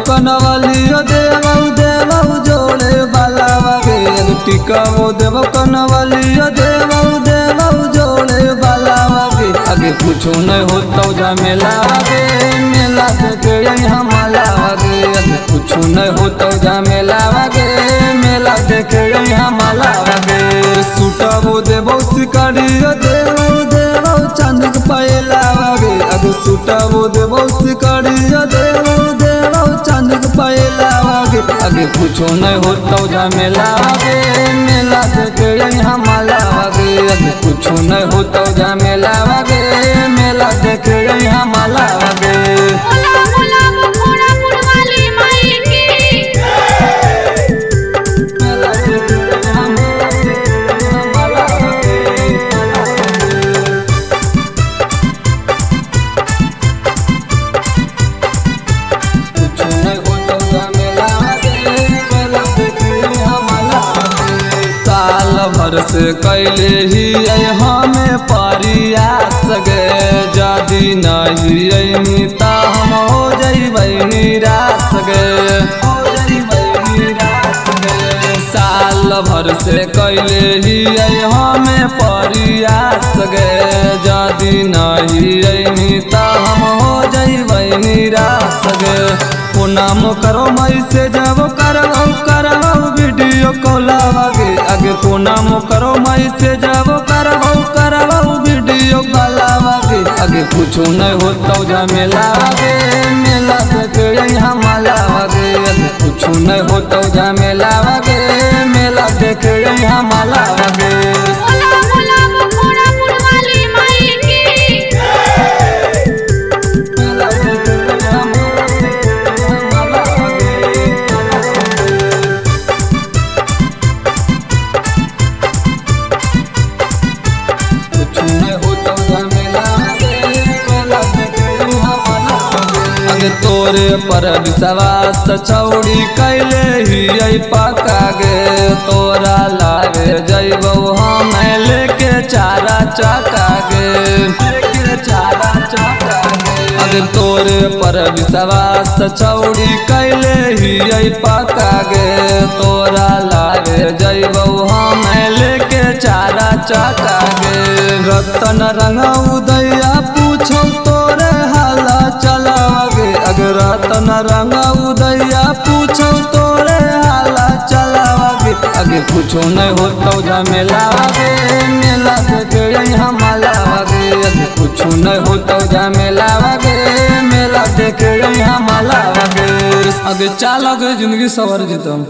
कनवलियो देवऊ देवऊ जोड़े बालावा के अगे टिकावो देव कनवलियो देवऊ देवऊ जोड़े बालावा के आगे कुछ नहीं होता झमेला गे मेला देखे यहाँ मालावा गे आगे कुछ नहीं होता झमेला गे मेला देखे यहाँ मालावा गे सुटावो देवो शिकारियो देवऊ देवऊ चांद के पायला गे आगे सुटावो देवो शिकारियो देवऊ देवऊ चांद के पायला गे आगे कुछो नहीं होता झमेला गे मेला देखे यहाँ मालावा गे आगे कुछो नहीं होता झमेला गे मेला देखे यहाँ मालावा गे भर से कैले ही हमें परियास गे जदि नहीं अमिता हम हो जइबै निराश गे साल भर से कैले ही हमें परियास गे जदि नहीं अमिता हम हो जइबै निराश गे नाम करो मई से जब करवाऊ वीडियो कॉल आगे आगे को नाम करो मई से जब करवाऊ वीडियो कॉल आगे आगे कुछ नहीं होता झमेला गे मेला देखे यहाँ माला गे आगे कुछ नहीं होता झमेला गे मेला देखे यहाँ माला गे तोरे पर विश्वास छौड़ी कैले ही पका गे तोरा लागे जइबौ हम लेके चारा चका गे अगे तोरे पर विश्वास छौड़ी कैले ही पका गे तोरा लागे जइबौ हम लेके चारा चका गे रतन रंग उदैया पूछो तोरे हाला चला अगर रतन रंग उदैया पूछो तोरे हाला चलावागे आगे कुछो नहीं होता झमेला गे मेला देखे यहाँ मालावा गे आगे कुछो नहीं होता झमेला गे मेला देखे यहाँ मालावा गे आगे चाल जिंदगी सवर जीतम।